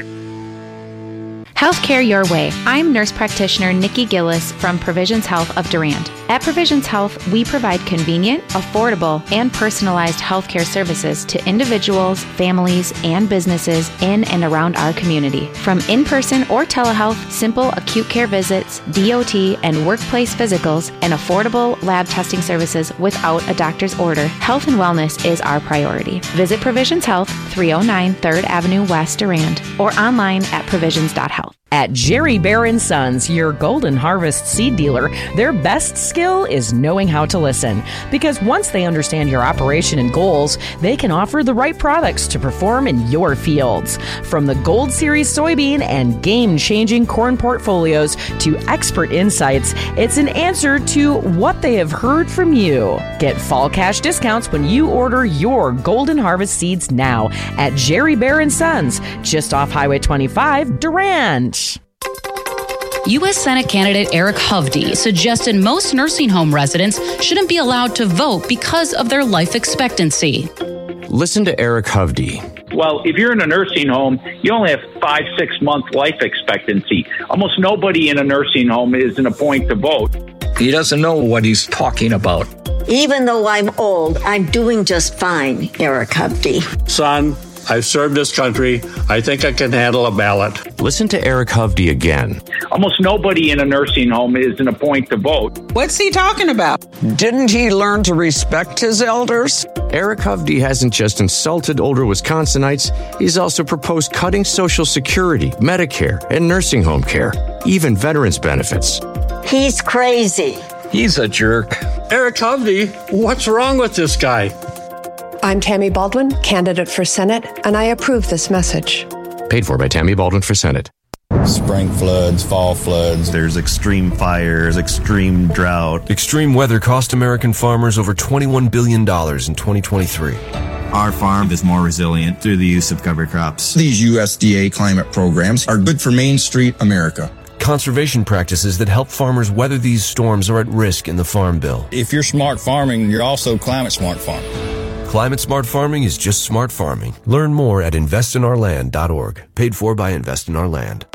Healthcare your way. I'm nurse practitioner Nikki Gillis from Provisions Health of Durand. At Provisions Health, we provide convenient, affordable, and personalized healthcare services to individuals, families, and businesses in and around our community. From in-person or telehealth, simple acute care visits, DOT, and workplace physicals, and affordable lab testing services without a doctor's order, health and wellness is our priority. Visit Provisions Health, 309 3rd Avenue West, Durand, or online at provisions.health. At Jerry Bear & Sons, your Golden Harvest seed dealer, their best skill is knowing how to listen. Because once they understand your operation and goals, they can offer the right products to perform in your fields. From the Gold Series soybean and game-changing corn portfolios to expert insights, it's an answer to what they have heard from you. Get fall cash discounts when you order your Golden Harvest seeds now at Jerry Bear & Sons, just off Highway 25, Durand. U.S. Senate candidate Eric Hovde suggested most nursing home residents shouldn't be allowed to vote because of their life expectancy. Listen to Eric Hovde. Well, if you're in a nursing home, you only have 5-6 month life expectancy. Almost nobody in a nursing home is in a point to vote. He doesn't know what he's talking about. Even though I'm old, I'm doing just fine, Eric Hovde. Son, I've served this country. I think I can handle a ballot. Listen to Eric Hovde again. Almost nobody in a nursing home is in a point to vote. What's he talking about? Didn't he learn to respect his elders? Eric Hovde hasn't just insulted older Wisconsinites, he's also proposed cutting Social Security, Medicare, and nursing home care, even veterans benefits. He's crazy. He's a jerk. Eric Hovde, what's wrong with this guy? I'm Tammy Baldwin, candidate for Senate, and I approve this message. Paid for by Tammy Baldwin for Senate. Spring floods, fall floods. There's extreme fires, extreme drought. Extreme weather cost American farmers over $21 billion in 2023. Our farm is more resilient through the use of cover crops. These USDA climate programs are good for Main Street America. Conservation practices that help farmers weather these storms are at risk in the Farm Bill. If you're smart farming, you're also climate smart farming. Climate smart farming is just smart farming. Learn more at investinourland.org. Paid for by Invest in Our Land.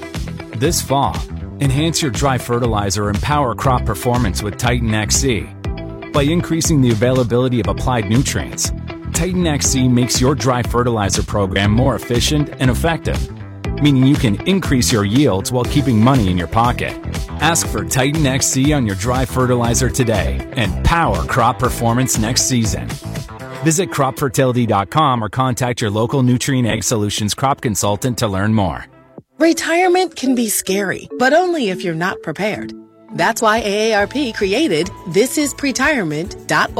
This fall, enhance your dry fertilizer and power crop performance with Titan XC. By increasing the availability of applied nutrients, Titan XC makes your dry fertilizer program more efficient and effective, meaning you can increase your yields while keeping money in your pocket. Ask for Titan XC on your dry fertilizer today and power crop performance next season. Visit cropfertility.com or contact your local Nutrien Ag Solutions crop consultant to learn more. Retirement can be scary, but only if you're not prepared. That's why AARP created thisispretirement.org.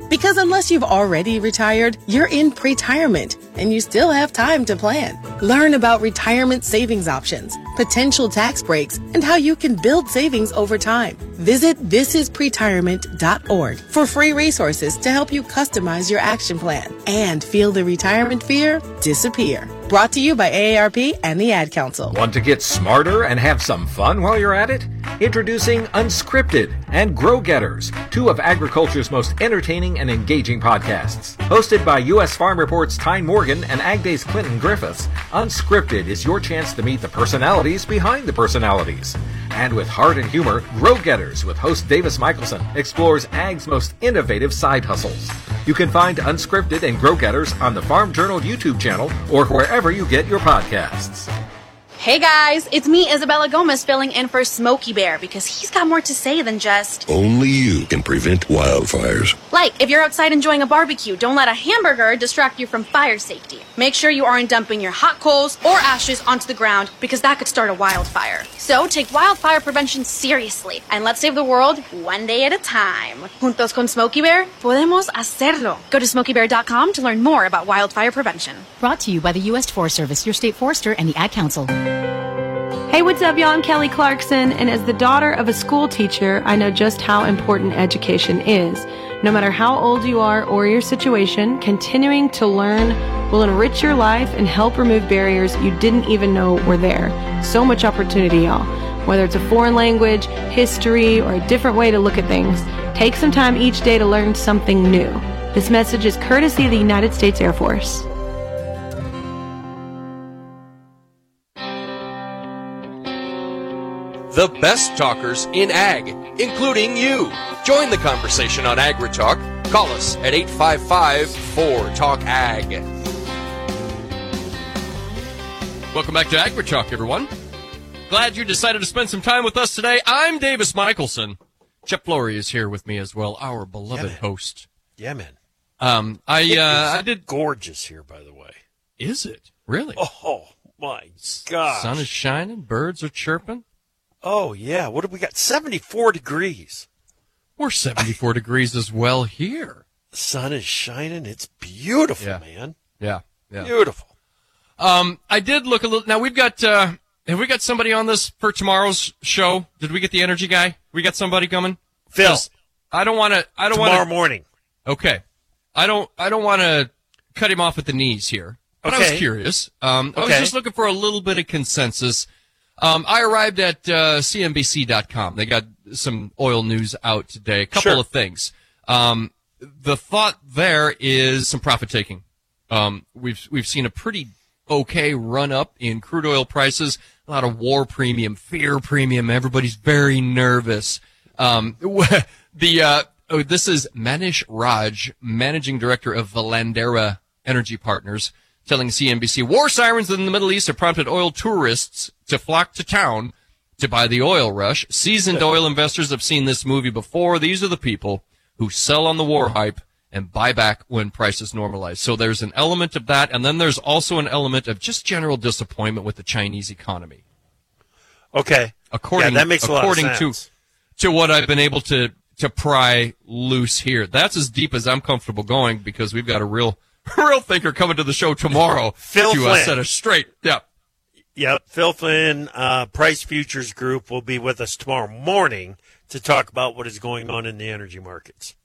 Because unless you've already retired, you're in pre-retirement, and you still have time to plan. Learn about retirement savings options, potential tax breaks, and how you can build savings over time. Visit thisispretirement.org for free resources to help you customize your action plan and feel the retirement fear disappear. Brought to you by AARP and the Ad Council. Want to get smarter and have some fun while you're at it? Introducing Unscripted and Grow Getters, two of agriculture's most entertaining and engaging podcasts. Hosted by U.S. Farm Report's Tyne Morgan and Ag Day's Clinton Griffiths, Unscripted is your chance to meet the personalities behind the personalities. And with heart and humor, Grow Getters with host Davis Michelson explores Ag's most innovative side hustles. You can find Unscripted and Grow Getters on the Farm Journal YouTube channel or wherever you get your podcasts. Hey guys, it's me, Isabella Gomez, filling in for Smokey Bear because he's got more to say than just... Only you can prevent wildfires. Like, if you're outside enjoying a barbecue, don't let a hamburger distract you from fire safety. Make sure you aren't dumping your hot coals or ashes onto the ground because that could start a wildfire. So take wildfire prevention seriously and let's save the world one day at a time. Juntos con Smokey Bear, podemos hacerlo. Go to smokeybear.com to learn more about wildfire prevention. Brought to you by the U.S. Forest Service, your state forester, and the Ad Council. Hey, what's up, y'all? I'm Kelly Clarkson, and as the daughter of a school teacher, I know just how important education is. No matter how old you are or your situation, continuing to learn will enrich your life and help remove barriers you didn't even know were there. So much opportunity, y'all. Whether it's a foreign language, history, or a different way to look at things, take some time each day to learn something new. This message is courtesy of the United States Air Force. The best talkers in ag, including you. Join the conversation on AgriTalk. Call us at 855-4TALK-AG. Welcome back to AgriTalk, everyone. Glad you decided to spend some time with us today. I'm Davis Michelson. Chip Flory is here with me as well, our beloved host. Yeah, man. I did gorgeous here, by the way. Is it? Really? Oh, my gosh. Sun is shining, birds are chirping. Oh, yeah. What have we got? 74 degrees. We're 74 degrees as well here. The sun is shining. It's beautiful, man. Yeah. Beautiful. I did look a little. Now, we've got, have we got somebody on this for tomorrow's show? Did we get the energy guy? We got somebody coming? Phil. I don't want to. Tomorrow morning. Okay. I don't want to cut him off at the knees here. But okay. I was curious. I was just looking for a little bit of consensus. I arrived at CNBC.com. They got some oil news out today. A couple of things. The thought there is some profit taking. We've seen a pretty okay run up in crude oil prices. A lot of war premium, fear premium. Everybody's very nervous. This is Manish Raj, managing director of Valandera Energy Partners, telling CNBC, war sirens in the Middle East have prompted oil tourists to flock to town to buy the oil rush. Seasoned oil investors have seen this movie before. These are the people who sell on the war hype and buy back when prices normalize. So there's an element of that, and then there's also an element of just general disappointment with the Chinese economy. Okay. That makes a lot of sense. To what I've been able to pry loose here. That's as deep as I'm comfortable going because we've got a real thinker coming to the show tomorrow Phil to Flynn. set us straight. Yeah. Yep. Phil Flynn, Price Futures Group, will be with us tomorrow morning to talk about what is going on in the energy markets.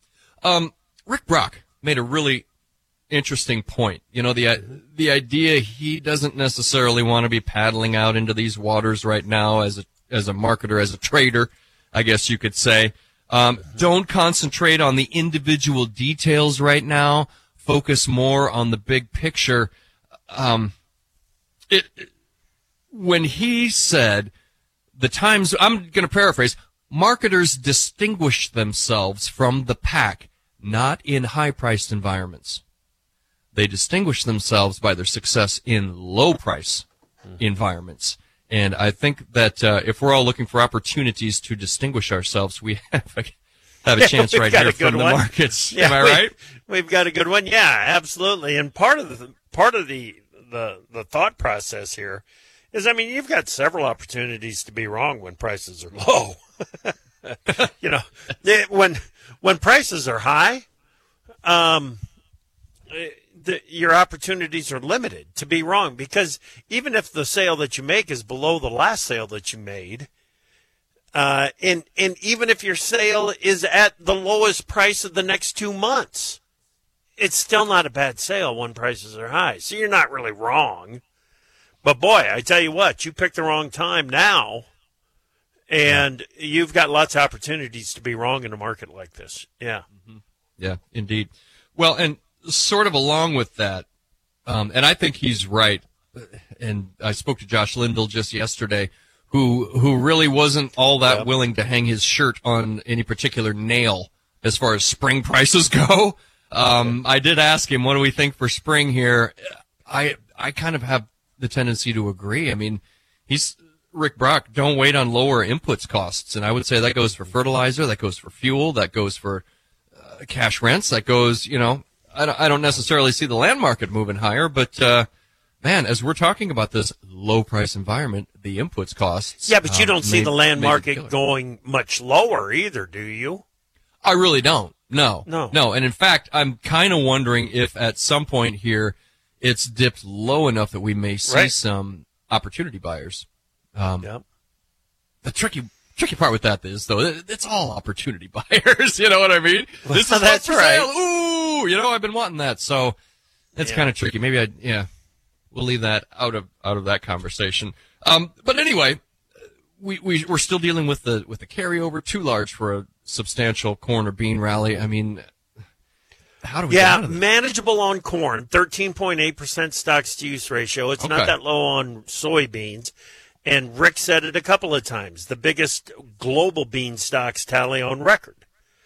Rick Brock made a really interesting point. You know, the idea he doesn't necessarily want to be paddling out into these waters right now as a marketer, as a trader, I guess you could say. Don't concentrate on the individual details right now. Focus more on the big picture. When he said the times, I'm going to paraphrase, marketers distinguish themselves from the pack, not in high-priced environments. They distinguish themselves by their success in low-price environments. And I think that if we're all looking for opportunities to distinguish ourselves, we have a chance right here from the markets. Yeah, am I right? We've got a good one. Yeah, absolutely. And part of the thought process here is, I mean, you've got several opportunities to be wrong when prices are low. You know, when prices are high, your opportunities are limited to be wrong, because even if the sale that you make is below the last sale that you made, and even if your sale is at the lowest price of the next 2 months, it's still not a bad sale when prices are high. So you're not really wrong. But boy, I tell you what, you picked the wrong time now, and you've got lots of opportunities to be wrong in a market like this. Yeah. Mm-hmm. Yeah, indeed. Well, and sort of along with that, and I think he's right, and I spoke to Josh Lindell just yesterday, who really wasn't all that willing to hang his shirt on any particular nail as far as spring prices go. I did ask him, what do we think for spring here? I kind of have the tendency to agree. I mean, Rick Brock, don't wait on lower inputs costs. And I would say that goes for fertilizer, that goes for fuel, that goes for cash rents, that goes, I don't necessarily see the land market moving higher, but, man, as we're talking about this low price environment, the inputs costs. Yeah, but you don't see the land market going much lower either, do you? I really don't. No. And in fact, I'm kind of wondering if at some point here it's dipped low enough that we may see some opportunity buyers. The tricky part with that is, though, it's all opportunity buyers. You know what I mean? This is that's right. Ooh, I've been wanting that. So it's kind of tricky. Maybe we'll leave that out of that conversation. But anyway, we're still dealing with the carryover, too large for a substantial corn or bean rally. I mean, how do we get out of that? Manageable on corn, 13.8% stocks to use ratio. It's not that low on soybeans. And Rick said it a couple of times, the biggest global bean stocks tally on record.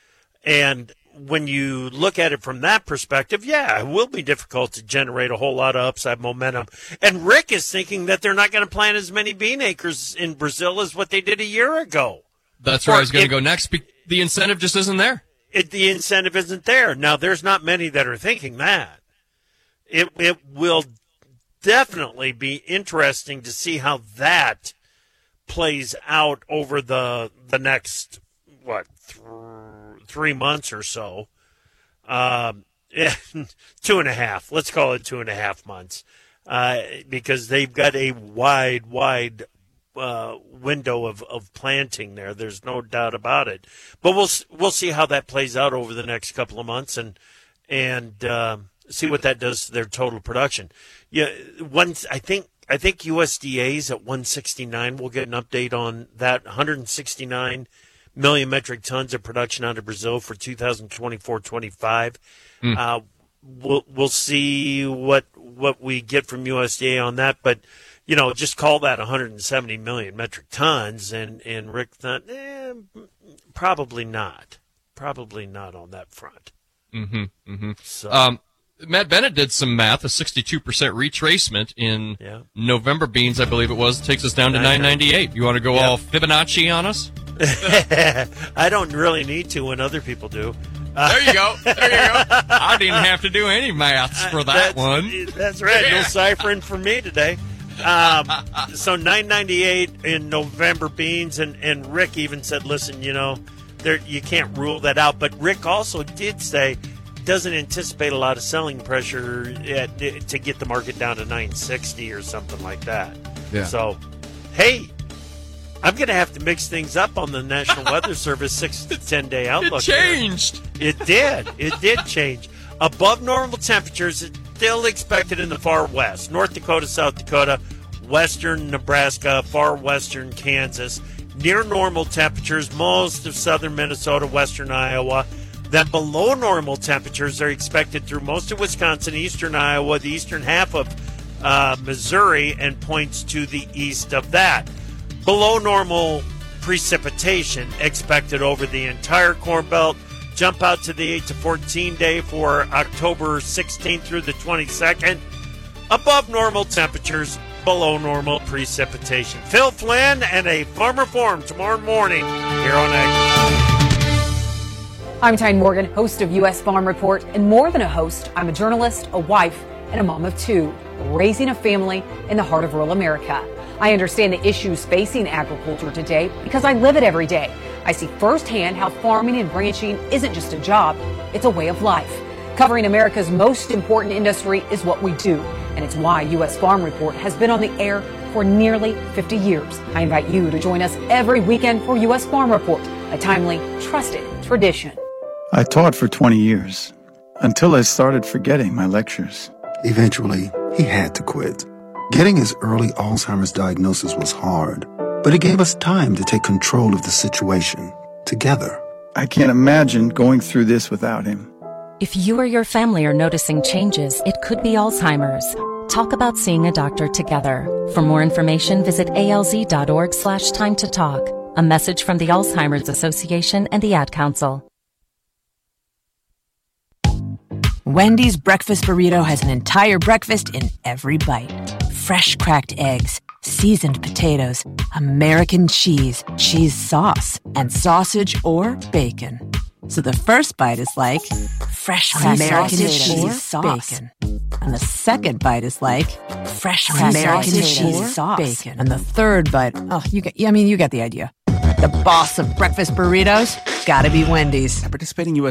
And when you look at it from that perspective, it will be difficult to generate a whole lot of upside momentum. And Rick is thinking that they're not going to plant as many bean acres in Brazil as what they did a year ago. That's where I was going to go next. The incentive just isn't there. The incentive isn't there. Now, there's not many that are thinking that. It will definitely be interesting to see how that plays out over the next, 3 months or so. 2.5. Let's call it 2.5 months. Because they've got a wide window of planting there. There's no doubt about it. But we'll see how that plays out over the next couple of months and see what that does to their total production. Yeah, I think USDA's at 169. We'll get an update on that. 169 million metric tons of production out of Brazil for 2024-25. We'll see what we get from USDA on that, but just call that 170 million metric tons, and Rick thought, probably not on that front. So. Matt Bennett did some math, a 62% retracement in November beans, I believe it was, takes us down to 998. You want to go all Fibonacci on us? I don't really need to when other people do. There you go. I didn't have to do any maths for that one. That's right. No ciphering for me today. So 998 in November beans, and Rick even said, listen, you can't rule that out. But Rick also did say doesn't anticipate a lot of selling pressure to get the market down to 960 or something like that. Yeah. So, hey, I'm going to have to mix things up on the National Weather Service 6 to 10 day outlook. It changed. It did. It did change. Above normal temperatures still expected in the far west. North Dakota, South Dakota, western Nebraska, far western Kansas. Near normal temperatures, most of southern Minnesota, western Iowa. Then below normal temperatures are expected through most of Wisconsin, eastern Iowa, the eastern half of Missouri, and points to the east of that. Below normal precipitation expected over the entire Corn Belt. Jump out to the 8 to 14 day for October 16th through the 22nd. Above normal temperatures, below normal precipitation. Phil Flynn and a Farmer Forum tomorrow morning here on Agri. I'm Tyne Morgan, host of U.S. Farm Report, and more than a host, I'm a journalist, a wife, and a mom of two, raising a family in the heart of rural America. I understand the issues facing agriculture today because I live it every day. I see firsthand how farming and ranching isn't just a job, it's a way of life. Covering America's most important industry is what we do, and it's why U.S. Farm Report has been on the air for nearly 50 years. I invite you to join us every weekend for U.S. Farm Report, a timely, trusted tradition. I taught for 20 years, until I started forgetting my lectures. Eventually, he had to quit. Getting his early Alzheimer's diagnosis was hard, but it gave us time to take control of the situation, together. I can't imagine going through this without him. If you or your family are noticing changes, it could be Alzheimer's. Talk about seeing a doctor together. For more information, visit alz.org/time to talk. A message from the Alzheimer's Association and the Ad Council. Wendy's breakfast burrito has an entire breakfast in every bite. Fresh cracked eggs, seasoned potatoes, American cheese, cheese sauce, and sausage or bacon. So the first bite is like fresh American cheese sauce. Bacon. And the second bite is like fresh American cheese sauce. Bacon. And the third bite, you get the idea. The boss of breakfast burritos, gotta be Wendy's. Participating U.S.